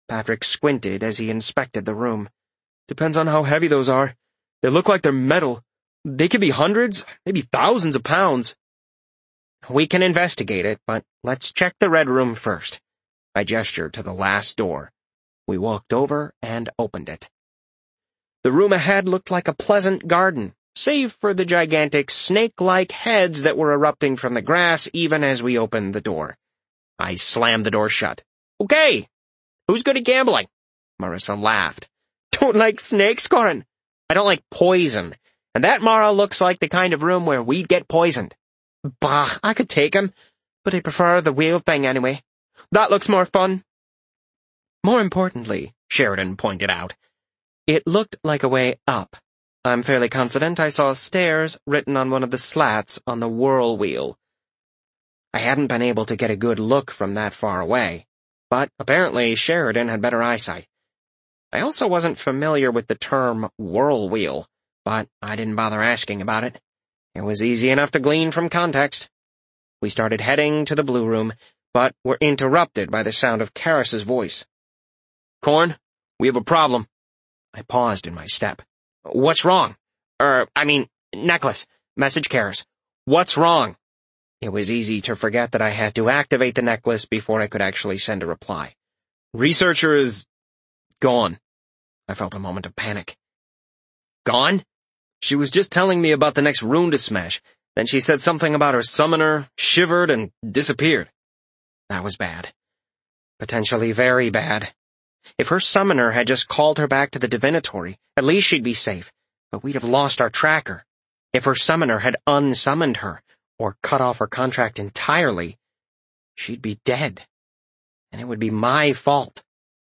Patrick squinted as he inspected the room. Depends on how heavy those are. They look like they're metal. They could be hundreds, maybe thousands of pounds. We can investigate it, but let's check the red room first. I gestured to the last door. We walked over and opened it. The room ahead looked like a pleasant garden, save for the gigantic snake-like heads that were erupting from the grass even as we opened the door. I slammed the door shut. Okay, who's good at gambling? Marissa laughed. Don't like snakes, Corin. I don't like poison, and that Mara looks like the kind of room where we'd get poisoned. Bah, I could take him, but I prefer the wheel thing anyway. That looks more fun. More importantly, Sheridan pointed out, it looked like a way up. I'm fairly confident I saw stairs written on one of the slats on the whirl wheel. I hadn't been able to get a good look from that far away, but apparently Sheridan had better eyesight. I also wasn't familiar with the term whirl wheel, but I didn't bother asking about it. It was easy enough to glean from context. We started heading to the blue room, but were interrupted by the sound of Karras's voice. Corn, we have a problem. I paused in my step. What's wrong? Necklace. Message Karras. What's wrong? It was easy to forget that I had to activate the necklace before I could actually send a reply. Researcher is gone. I felt a moment of panic. Gone? She was just telling me about the next rune to smash. Then she said something about her summoner, shivered, and disappeared. That was bad. Potentially very bad. If her summoner had just called her back to the divinatory, at least she'd be safe, but we'd have lost our tracker. If her summoner had unsummoned her, or cut off her contract entirely, she'd be dead. And it would be my fault.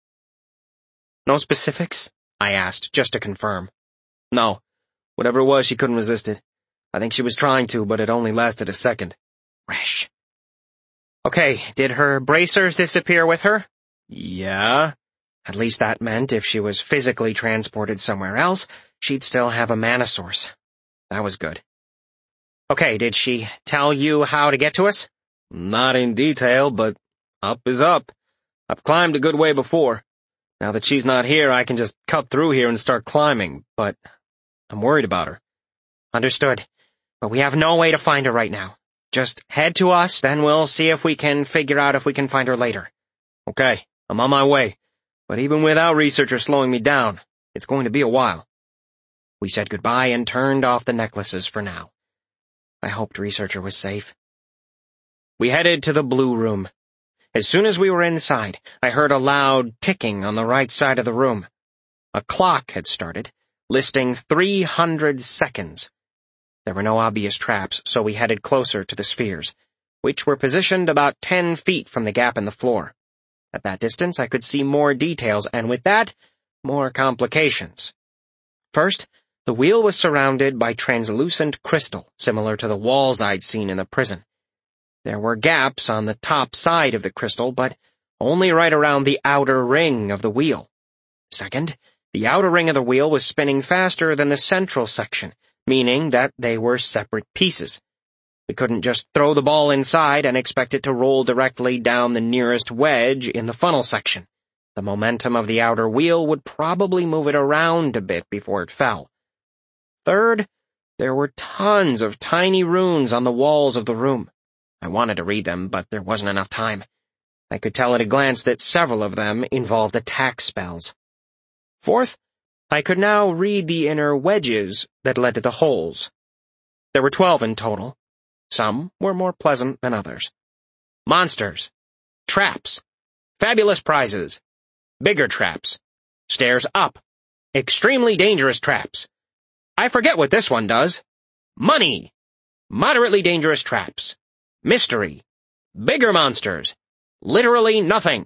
No specifics? I asked, just to confirm. No. Whatever it was, she couldn't resist it. I think she was trying to, but it only lasted a second. Rash. Okay, did her bracers disappear with her? Yeah. At least that meant if she was physically transported somewhere else, she'd still have a mana source. That was good. Okay, did she tell you how to get to us? Not in detail, but up is up. I've climbed a good way before. Now that she's not here, I can just cut through here and start climbing, but I'm worried about her. Understood. But we have no way to find her right now. Just head to us, then we'll see if we can figure out if we can find her later. Okay, I'm on my way. But even without researchers slowing me down, it's going to be a while. We said goodbye and turned off the necklaces for now. I hoped researcher was safe. We headed to the blue room. As soon as we were inside, I heard a loud ticking on the right side of the room. A clock had started, listing 300 seconds. There were no obvious traps, so we headed closer to the spheres, which were positioned about 10 feet from the gap in the floor. At that distance, I could see more details, and with that, more complications. First, the wheel was surrounded by translucent crystal, similar to the walls I'd seen in the prison. There were gaps on the top side of the crystal, but only right around the outer ring of the wheel. Second, the outer ring of the wheel was spinning faster than the central section, meaning that they were separate pieces. We couldn't just throw the ball inside and expect it to roll directly down the nearest wedge in the funnel section. The momentum of the outer wheel would probably move it around a bit before it fell. Third, there were tons of tiny runes on the walls of the room. I wanted to read them, but there wasn't enough time. I could tell at a glance that several of them involved attack spells. Fourth, I could now read the inner wedges that led to the holes. There were 12 in total. Some were more pleasant than others. Monsters. Traps. Fabulous prizes. Bigger traps. Stairs up. Extremely dangerous traps. I forget what this one does. Money. Moderately dangerous traps. Mystery. Bigger monsters. Literally nothing.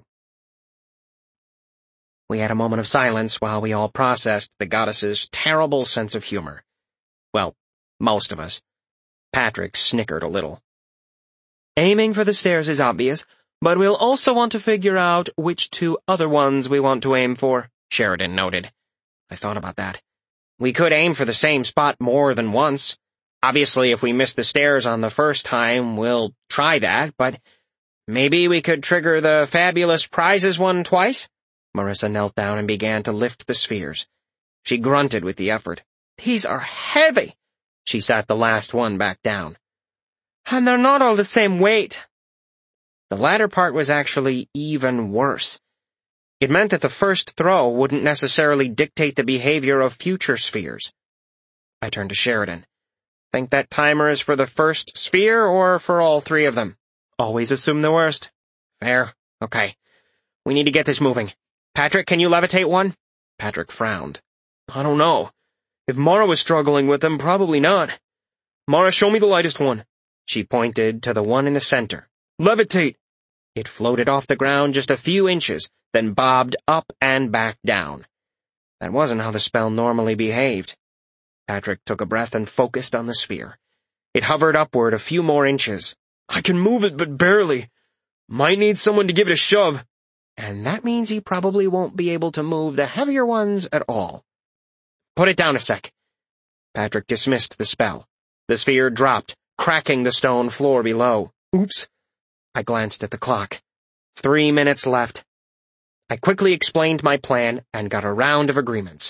We had a moment of silence while we all processed the goddess's terrible sense of humor. Well, most of us. Patrick snickered a little. Aiming for the stairs is obvious, but we'll also want to figure out which two other ones we want to aim for, Sheridan noted. I thought about that. We could aim for the same spot more than once. Obviously, if we miss the stairs on the first time, we'll try that, but maybe we could trigger the fabulous prizes one twice? Marissa knelt down and began to lift the spheres. She grunted with the effort. "These are heavy." She sat the last one back down. "And they're not all the same weight." The latter part was actually even worse. It meant that the first throw wouldn't necessarily dictate the behavior of future spheres. I turned to Sheridan. "Think that timer is for the first sphere or for all three of them?" "Always assume the worst." "Fair. Okay. We need to get this moving. Patrick, can you levitate one?" Patrick frowned. "I don't know. If Mara was struggling with them, probably not. Mara, show me the lightest one." She pointed to the one in the center. "Levitate!" It floated off the ground just a few inches, then bobbed up and back down. That wasn't how the spell normally behaved. Patrick took a breath and focused on the sphere. It hovered upward a few more inches. "I can move it, but barely. Might need someone to give it a shove." "And that means he probably won't be able to move the heavier ones at all." "Put it down a sec." Patrick dismissed the spell. The sphere dropped, cracking the stone floor below. "Oops." I glanced at the clock. 3 minutes left. I quickly explained my plan and got a round of agreements.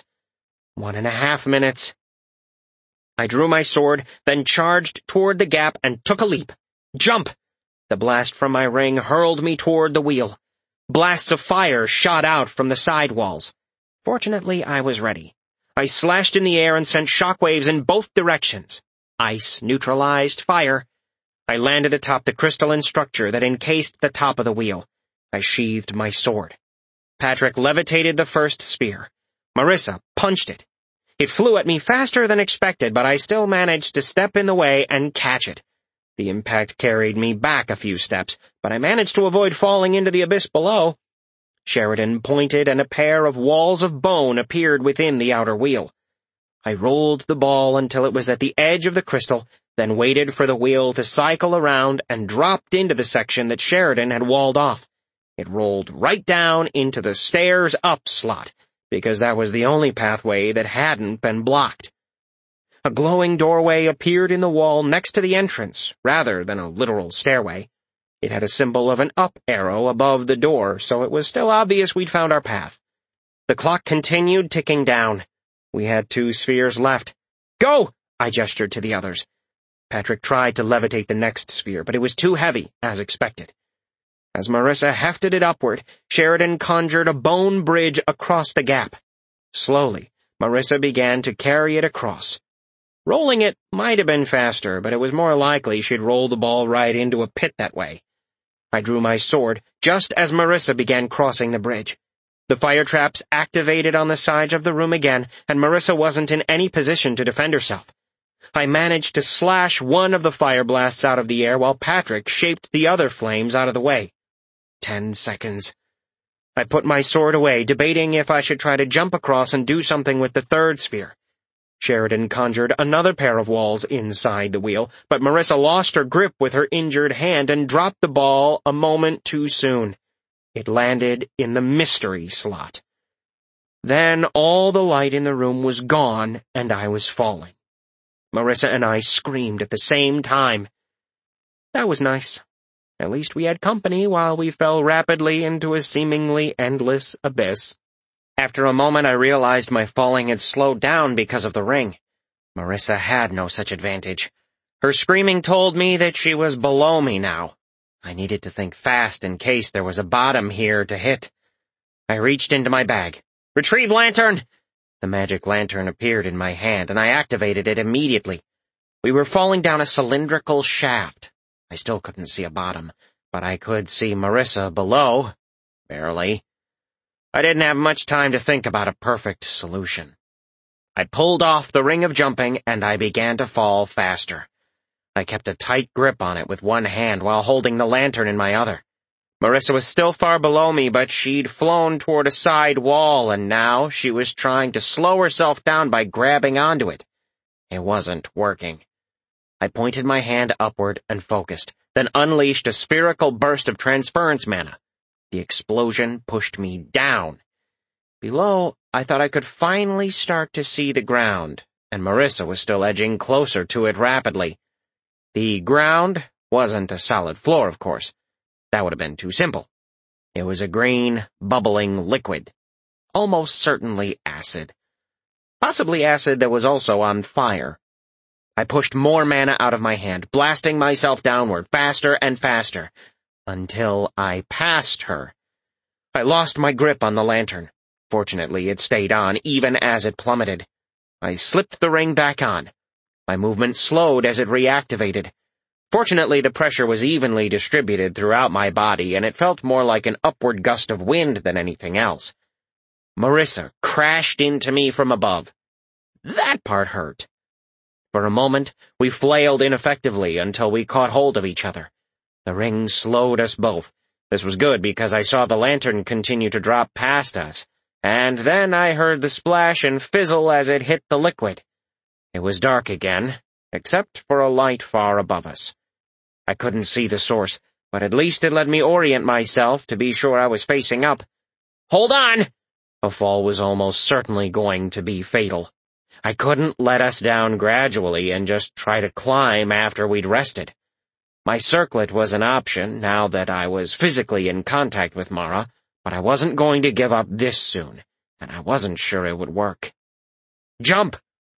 1.5 minutes. I drew my sword, then charged toward the gap and took a leap. Jump! The blast from my ring hurled me toward the wheel. Blasts of fire shot out from the side walls. Fortunately, I was ready. I slashed in the air and sent shockwaves in both directions. Ice neutralized fire. I landed atop the crystalline structure that encased the top of the wheel. I sheathed my sword. Patrick levitated the first sphere. Marissa punched it. It flew at me faster than expected, but I still managed to step in the way and catch it. The impact carried me back a few steps, but I managed to avoid falling into the abyss below. Sheridan pointed and a pair of walls of bone appeared within the outer wheel. I rolled the ball until it was at the edge of the crystal, then waited for the wheel to cycle around and dropped into the section that Sheridan had walled off. It rolled right down into the stairs up slot, because that was the only pathway that hadn't been blocked. A glowing doorway appeared in the wall next to the entrance, rather than a literal stairway. It had a symbol of an up arrow above the door, so it was still obvious we'd found our path. The clock continued ticking down. We had 2 spheres left. "Go!" I gestured to the others. Patrick tried to levitate the next sphere, but it was too heavy, as expected. As Marissa hefted it upward, Sheridan conjured a bone bridge across the gap. Slowly, Marissa began to carry it across. Rolling it might have been faster, but it was more likely she'd roll the ball right into a pit that way. I drew my sword just as Marissa began crossing the bridge. The fire traps activated on the sides of the room again, and Marissa wasn't in any position to defend herself. I managed to slash one of the fire blasts out of the air while Patrick shaped the other flames out of the way. 10 seconds. I put my sword away, debating if I should try to jump across and do something with the third sphere. Sheridan conjured another pair of walls inside the wheel, but Marissa lost her grip with her injured hand and dropped the ball a moment too soon. It landed in the mystery slot. Then all the light in the room was gone, and I was falling. Marissa and I screamed at the same time. That was nice. At least we had company while we fell rapidly into a seemingly endless abyss. After a moment I realized my falling had slowed down because of the ring. Marissa had no such advantage. Her screaming told me that she was below me now. I needed to think fast in case there was a bottom here to hit. I reached into my bag. "Retrieve lantern!" The magic lantern appeared in my hand, and I activated it immediately. We were falling down a cylindrical shaft. I still couldn't see a bottom, but I could see Marissa below. Barely. I didn't have much time to think about a perfect solution. I pulled off the ring of jumping, and I began to fall faster. I kept a tight grip on it with one hand while holding the lantern in my other. Marissa was still far below me, but she'd flown toward a side wall, and now she was trying to slow herself down by grabbing onto it. It wasn't working. I pointed my hand upward and focused, then unleashed a spherical burst of transference mana. The explosion pushed me down. Below, I thought I could finally start to see the ground, and Marissa was still edging closer to it rapidly. The ground wasn't a solid floor, of course. That would have been too simple. It was a green, bubbling liquid. Almost certainly acid. Possibly acid that was also on fire. I pushed more mana out of my hand, blasting myself downward faster and faster, until I passed her. I lost my grip on the lantern. Fortunately, it stayed on, even as it plummeted. I slipped the ring back on. My movement slowed as it reactivated. Fortunately, the pressure was evenly distributed throughout my body, and it felt more like an upward gust of wind than anything else. Marissa crashed into me from above. That part hurt. For a moment, we flailed ineffectively until we caught hold of each other. The ring slowed us both. This was good because I saw the lantern continue to drop past us, and then I heard the splash and fizzle as it hit the liquid. It was dark again, except for a light far above us. I couldn't see the source, but at least it let me orient myself to be sure I was facing up. Hold on! A fall was almost certainly going to be fatal. I couldn't let us down gradually and just try to climb after we'd rested. My circlet was an option now that I was physically in contact with Mara, but I wasn't going to give up this soon, and I wasn't sure it would work. Jump!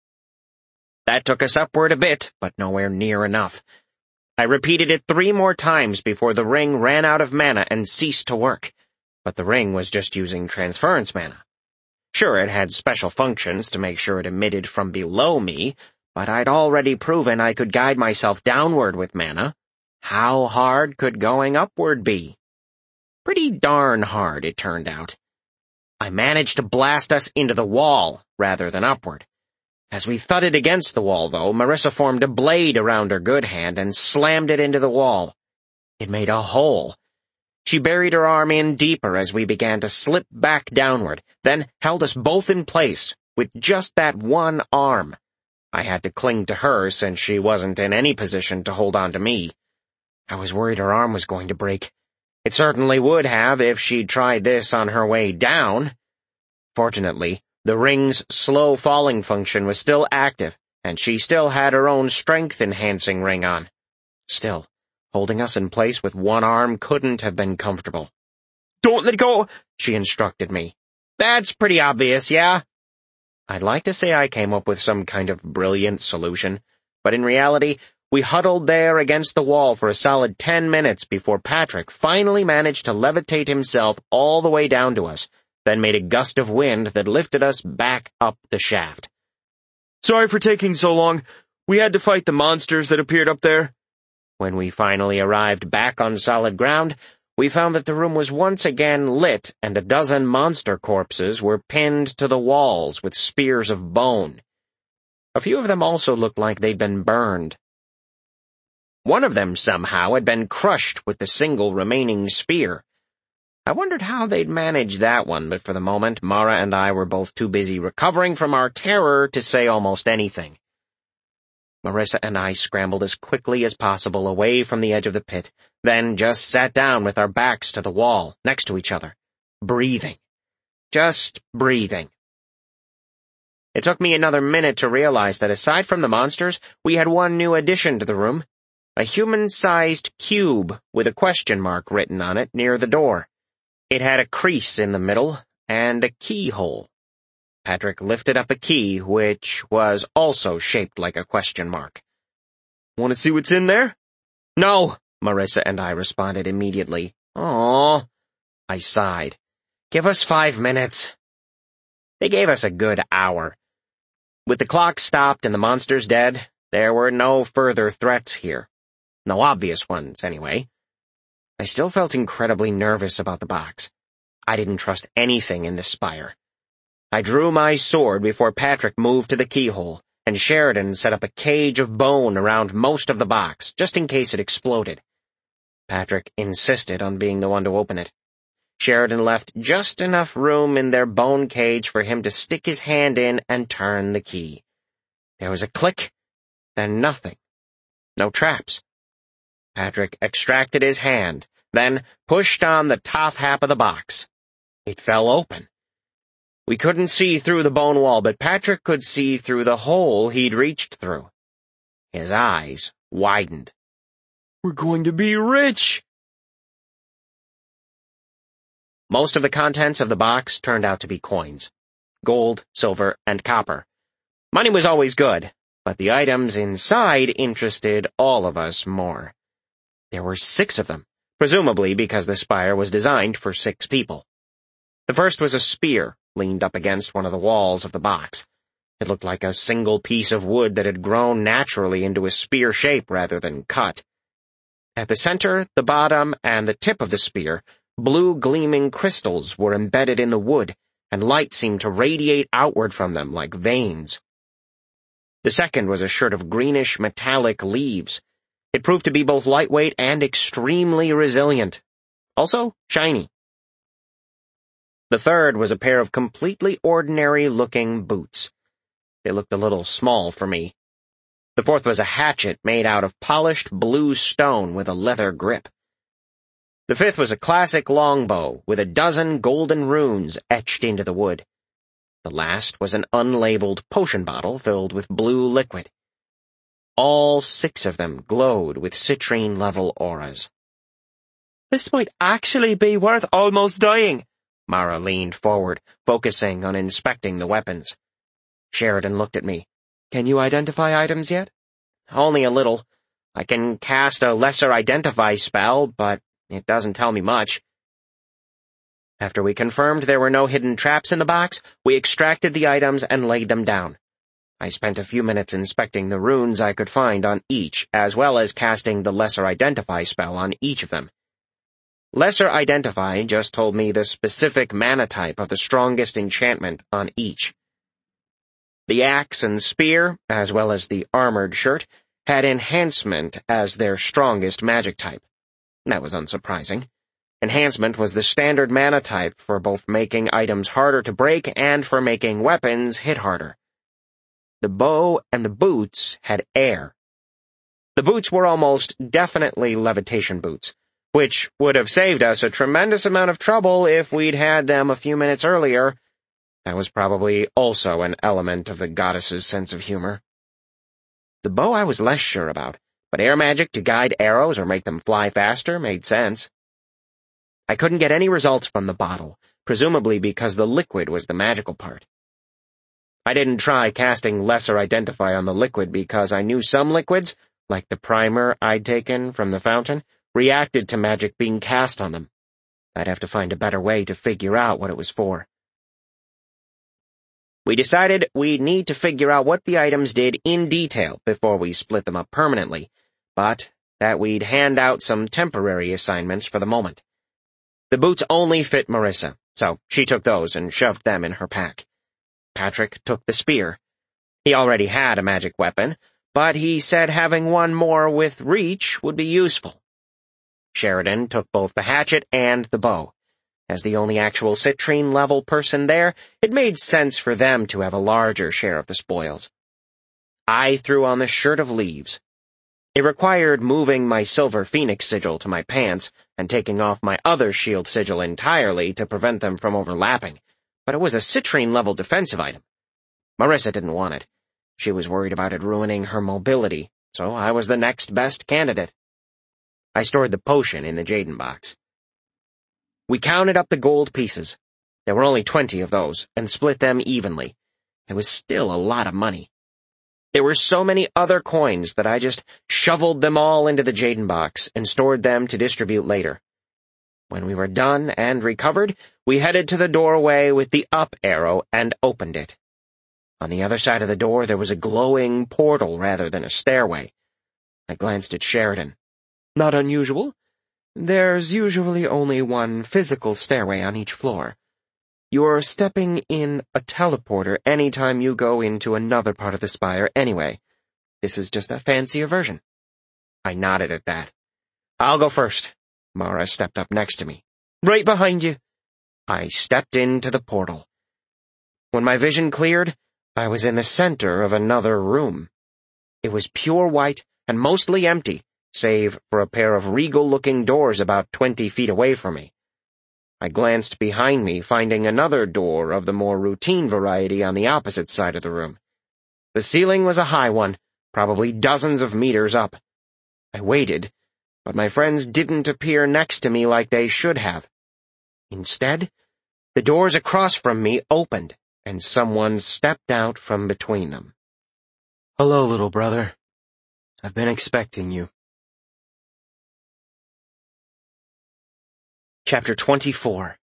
That took us upward a bit, but nowhere near enough. I repeated it 3 more times before the ring ran out of mana and ceased to work, but the ring was just using transference mana. Sure, it had special functions to make sure it emitted from below me, but I'd already proven I could guide myself downward with mana. How hard could going upward be? Pretty darn hard, it turned out. I managed to blast us into the wall rather than upward. As we thudded against the wall, though, Marissa formed a blade around her good hand and slammed it into the wall. It made a hole. She buried her arm in deeper as we began to slip back downward, then held us both in place with just that one arm. I had to cling to her since she wasn't in any position to hold on to me. I was worried her arm was going to break. It certainly would have if she'd tried this on her way down. Fortunately, the ring's slow falling function was still active, and she still had her own strength-enhancing ring on. Still, holding us in place with one arm couldn't have been comfortable. "Don't let go," she instructed me. "That's pretty obvious, yeah?" I'd like to say I came up with some kind of brilliant solution, but in reality, we huddled there against the wall for a solid 10 minutes before Patrick finally managed to levitate himself all the way down to us, then made a gust of wind that lifted us back up the shaft. "Sorry for taking so long. We had to fight the monsters that appeared up there." When we finally arrived back on solid ground, we found that the room was once again lit and a dozen monster corpses were pinned to the walls with spears of bone. A few of them also looked like they'd been burned. One of them somehow had been crushed with the single remaining spear. I wondered how they'd manage that one, but for the moment, Mara and I were both too busy recovering from our terror to say almost anything. Marissa and I scrambled as quickly as possible away from the edge of the pit, then just sat down with our backs to the wall, next to each other, breathing. Just breathing. It took me another minute to realize that aside from the monsters, we had one new addition to the room, a human-sized cube with a question mark written on it near the door. It had a crease in the middle and a keyhole. Patrick lifted up a key, which was also shaped like a question mark. "Want to see what's in there?" "No," Marissa and I responded immediately. "Aw." I sighed. "Give us 5 minutes." They gave us a good hour. With the clock stopped and the monsters dead, there were no further threats here. No obvious ones, anyway. I still felt incredibly nervous about the box. I didn't trust anything in this spire. I drew my sword before Patrick moved to the keyhole, and Sheridan set up a cage of bone around most of the box, just in case it exploded. Patrick insisted on being the one to open it. Sheridan left just enough room in their bone cage for him to stick his hand in and turn the key. There was a click, then nothing. No traps. Patrick extracted his hand, then pushed on the top half of the box. It fell open. We couldn't see through the bone wall, but Patrick could see through the hole he'd reached through. His eyes widened. "We're going to be rich!" Most of the contents of the box turned out to be coins. Gold, silver, and copper. Money was always good, but the items inside interested all of us more. There were 6 of them, presumably because the spire was designed for 6 people. The first was a spear, leaned up against one of the walls of the box. It looked like a single piece of wood that had grown naturally into a spear shape rather than cut. At the center, the bottom, and the tip of the spear, blue gleaming crystals were embedded in the wood, and light seemed to radiate outward from them like veins. The second was a shirt of greenish metallic leaves. It proved to be both lightweight and extremely resilient. Also, shiny. The third was a pair of completely ordinary-looking boots. They looked a little small for me. The fourth was a hatchet made out of polished blue stone with a leather grip. The fifth was a classic longbow with a dozen golden runes etched into the wood. The last was an unlabeled potion bottle filled with blue liquid. All 6 of them glowed with citrine-level auras. "This might actually be worth almost dying," Mara leaned forward, focusing on inspecting the weapons. Sheridan looked at me. "Can you identify items yet?" "Only a little. I can cast a lesser identify spell, but it doesn't tell me much." After we confirmed there were no hidden traps in the box, we extracted the items and laid them down. I spent a few minutes inspecting the runes I could find on each, as well as casting the Lesser Identify spell on each of them. Lesser Identify just told me the specific mana type of the strongest enchantment on each. The axe and spear, as well as the armored shirt, had Enhancement as their strongest magic type. That was unsurprising. Enhancement was the standard mana type for both making items harder to break and for making weapons hit harder. The bow and the boots had air. The boots were almost definitely levitation boots, which would have saved us a tremendous amount of trouble if we'd had them a few minutes earlier. That was probably also an element of the goddess's sense of humor. The bow I was less sure about, but air magic to guide arrows or make them fly faster made sense. I couldn't get any results from the bottle, presumably because the liquid was the magical part. I didn't try casting Lesser Identify on the liquid because I knew some liquids, like the primer I'd taken from the fountain, reacted to magic being cast on them. I'd have to find a better way to figure out what it was for. We decided we'd need to figure out what the items did in detail before we split them up permanently, but that we'd hand out some temporary assignments for the moment. The boots only fit Marissa, so she took those and shoved them in her pack. Patrick took the spear. He already had a magic weapon, but he said having one more with reach would be useful. Sheridan took both the hatchet and the bow. As the only actual citrine-level person there, it made sense for them to have a larger share of the spoils. I threw on the shirt of leaves. It required moving my silver phoenix sigil to my pants and taking off my other shield sigil entirely to prevent them from overlapping, but it was a citrine-level defensive item. Marissa didn't want it. She was worried about it ruining her mobility, so I was the next best candidate. I stored the potion in the Jaden box. We counted up the gold pieces. There were only 20 of those, and split them evenly. It was still a lot of money. There were so many other coins that I just shoveled them all into the Jaden box and stored them to distribute later. When we were done and recovered, we headed to the doorway with the up arrow and opened it. On the other side of the door there was a glowing portal rather than a stairway. I glanced at Sheridan. "Not unusual. There's usually only one physical stairway on each floor. You're stepping in a teleporter anytime you go into another part of the spire anyway. This is just a fancier version." I nodded at that. "I'll go first." Mara stepped up next to me. "Right behind you." I stepped into the portal. When my vision cleared, I was in the center of another room. It was pure white and mostly empty, save for a pair of regal-looking doors about 20 feet away from me. I glanced behind me, finding another door of the more routine variety on the opposite side of the room. The ceiling was a high one, probably dozens of meters up. I waited, but my friends didn't appear next to me like they should have. Instead, the doors across from me opened, and someone stepped out from between them. "Hello, little brother. I've been expecting you." Chapter 24.